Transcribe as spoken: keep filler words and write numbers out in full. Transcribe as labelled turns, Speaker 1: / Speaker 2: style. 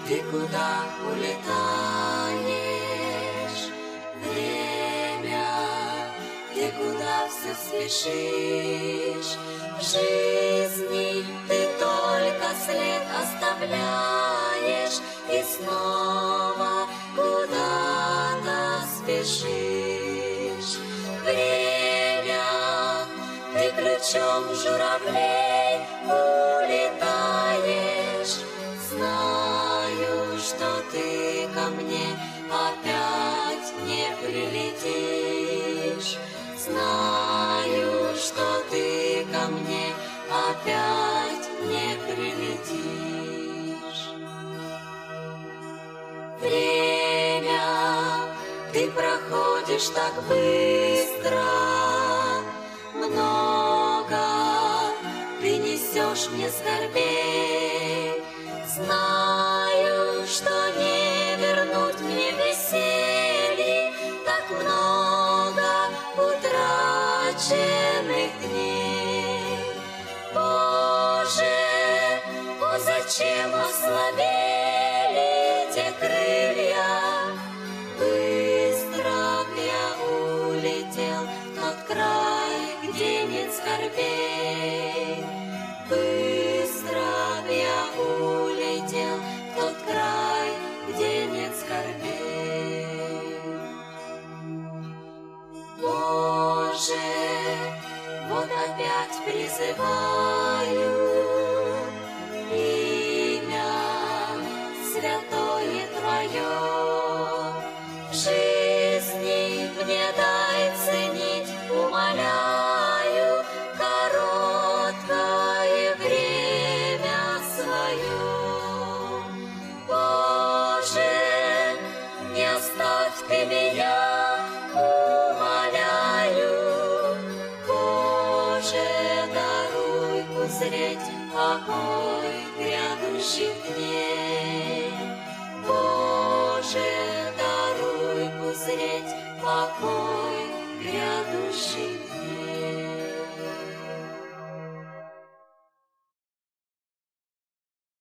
Speaker 1: Ты куда улетаешь? Время, ты куда все спешишь? В жизни ты только след оставляешь и снова куда-то спешишь. Время, ты ключом журавлей улетаешь. Знаю, что ты ко мне опять не прилетишь. Знаю, что ты ко мне опять не прилетишь. Время, ты проходишь так быстро, много ты несешь мне скорбей. Знаю, что не вернуть мне веселье, так много утраченных дней. Боже, о, зачем ослабели те крылья? Быстро б я улетел в тот край, где нет скорбей. Быстро б я улетел в тот край, где нет скорбей. Боже, вот опять призываю имя святое Твое. В жизни мне дай ценить, умоляю, короткое время свое. Боже, не оставь ты меня, умоляю. Боже, даруй узреть покой грядущих дней. Боже, даруй узреть покой